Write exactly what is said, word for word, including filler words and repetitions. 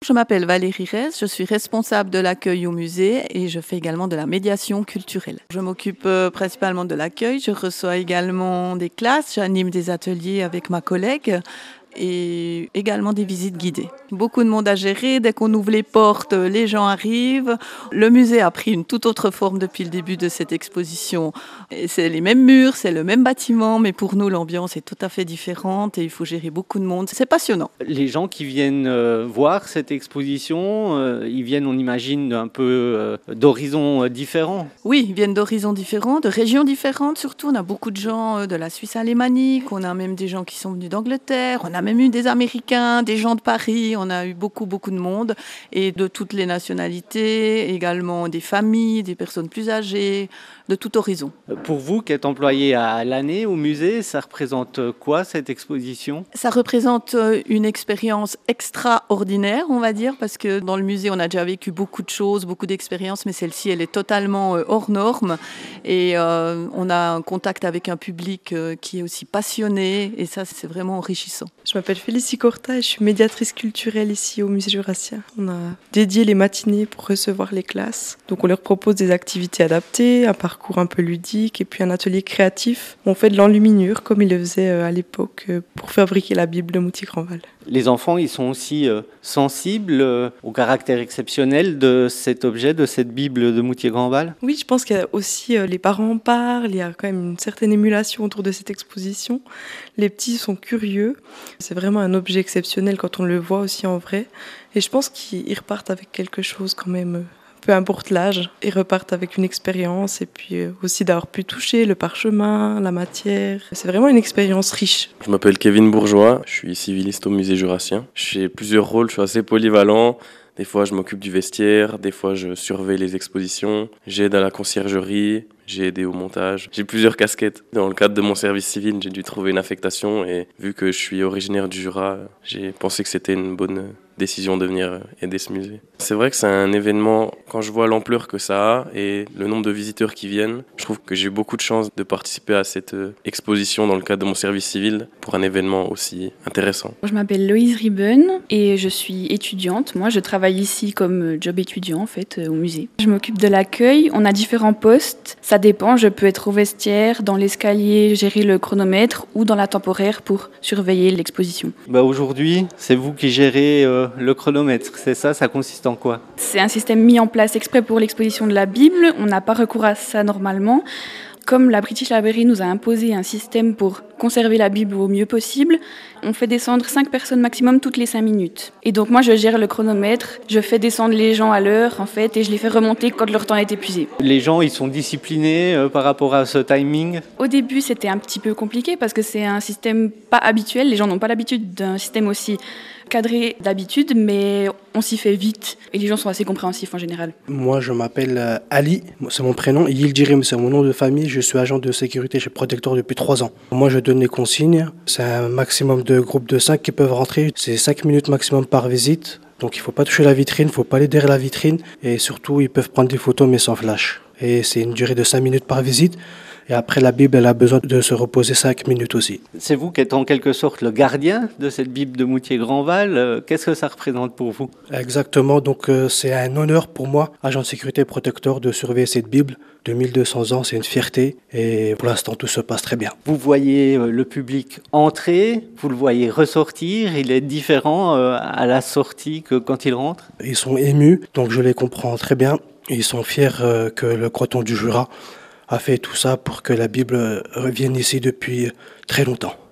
Je m'appelle Valérie Rez, je suis responsable de l'accueil au musée et je fais également de la médiation culturelle. Je m'occupe euh, principalement de l'accueil, je reçois également des classes, j'anime des ateliers avec ma collègue et également des visites guidées. Beaucoup de monde à gérer, dès qu'on ouvre les portes, les gens arrivent. Le musée a pris une toute autre forme depuis le début de cette exposition. Et c'est les mêmes murs, c'est le même bâtiment, mais pour nous l'ambiance est tout à fait différente et il faut gérer beaucoup de monde. C'est passionnant. Les gens qui viennent euh, voir cette exposition, euh, ils viennent, on imagine, un peu euh, d'horizons euh, différents. Oui, ils viennent d'horizons différents, de régions différentes surtout. On a beaucoup de gens euh, de la Suisse alémanique, on a même des gens qui sont venus d'Angleterre, on a même eu des Américains, des gens de Paris, on a eu beaucoup, beaucoup de monde et de toutes les nationalités, également des familles, des personnes plus âgées, de tout horizon. Pour vous, qui êtes employé à l'année au musée, ça représente quoi cette exposition ? Ça représente une expérience extraordinaire, on va dire, parce que dans le musée, on a déjà vécu beaucoup de choses, beaucoup d'expériences, mais celle-ci, elle est totalement hors norme. Et euh, on a un contact avec un public qui est aussi passionné, et ça, c'est vraiment enrichissant. Je m'appelle Félicie Corta et je suis médiatrice culturelle ici au musée Jurassien. On a dédié les matinées pour recevoir les classes. Donc on leur propose des activités adaptées, un parcours un peu ludique et puis un atelier créatif. On fait de l'enluminure comme ils le faisaient à l'époque pour fabriquer la Bible de Moutier-Grandval. Les enfants, ils sont aussi euh, sensibles euh, au caractère exceptionnel de cet objet, de cette Bible de Moutier-Grandval ? Oui, je pense qu'il y a aussi, euh, les parents en parlent, il y a quand même une certaine émulation autour de cette exposition. Les petits sont curieux. C'est vraiment un objet exceptionnel quand on le voit aussi en vrai. Et je pense qu'ils repartent avec quelque chose quand même, euh, peu importe l'âge. Ils repartent avec une expérience et puis euh, aussi d'avoir pu toucher le parchemin, la matière. C'est vraiment une expérience riche. Je m'appelle Kevin Bourgeois, je suis civiliste au musée Jurassien. J'ai plusieurs rôles, je suis assez polyvalent. Des fois, je m'occupe du vestiaire, des fois, je surveille les expositions, j'aide à la conciergerie, j'ai aidé au montage. J'ai plusieurs casquettes. Dans le cadre de mon service civil, j'ai dû trouver une affectation et vu que je suis originaire du Jura, j'ai pensé que c'était une bonne décision de venir aider ce musée. C'est vrai que c'est un événement, quand je vois l'ampleur que ça a et le nombre de visiteurs qui viennent, je trouve que j'ai beaucoup de chance de participer à cette exposition dans le cadre de mon service civil pour un événement aussi intéressant. Je m'appelle Loïse Riben et je suis étudiante. Moi, je travaille ici comme job étudiant en fait au musée. Je m'occupe de l'accueil. On a différents postes. Ça dépend. Je peux être au vestiaire, dans l'escalier, gérer le chronomètre ou dans la temporaire pour surveiller l'exposition. Bah aujourd'hui, c'est vous qui gérez euh, le chronomètre. C'est ça, ça consiste en quoi ? C'est un système mis en place exprès pour l'exposition de la Bible. On n'a pas recours à ça normalement. Comme la British Library nous a imposé un système pour conserver la Bible au mieux possible, on fait descendre cinq personnes maximum toutes les cinq minutes. Et donc moi je gère le chronomètre, je fais descendre les gens à l'heure en fait et je les fais remonter quand leur temps est épuisé. Les gens ils sont disciplinés euh, par rapport à ce timing ? Au début c'était un petit peu compliqué parce que c'est un système pas habituel, les gens n'ont pas l'habitude d'un système aussi cadré d'habitude, mais on s'y fait vite et les gens sont assez compréhensifs en général. Moi je m'appelle Ali, c'est mon prénom, Yildirim c'est mon nom de famille, je suis agent de sécurité chez Protector depuis trois ans. Moi je donne les consignes, c'est un maximum de groupes de cinq qui peuvent rentrer, c'est cinq minutes maximum par visite, donc il ne faut pas toucher la vitrine, il ne faut pas aller derrière la vitrine et surtout ils peuvent prendre des photos mais sans flash. Et c'est une durée de cinq minutes par visite. Et après, la Bible, elle a besoin de se reposer cinq minutes aussi. C'est vous qui êtes en quelque sorte le gardien de cette Bible de Moutier-Grandval. Qu'est-ce que ça représente pour vous ? Exactement. Donc, euh, c'est un honneur pour moi, agent de sécurité protecteur, de surveiller cette Bible. de mille deux cents ans, c'est une fierté. Et pour l'instant, tout se passe très bien. Vous voyez le public entrer, vous le voyez ressortir. Il est différent à la sortie que quand il rentre ? Ils sont émus, donc je les comprends très bien. Ils sont fiers euh, que le canton du Jura a fait tout ça pour que la Bible revienne ici depuis très longtemps.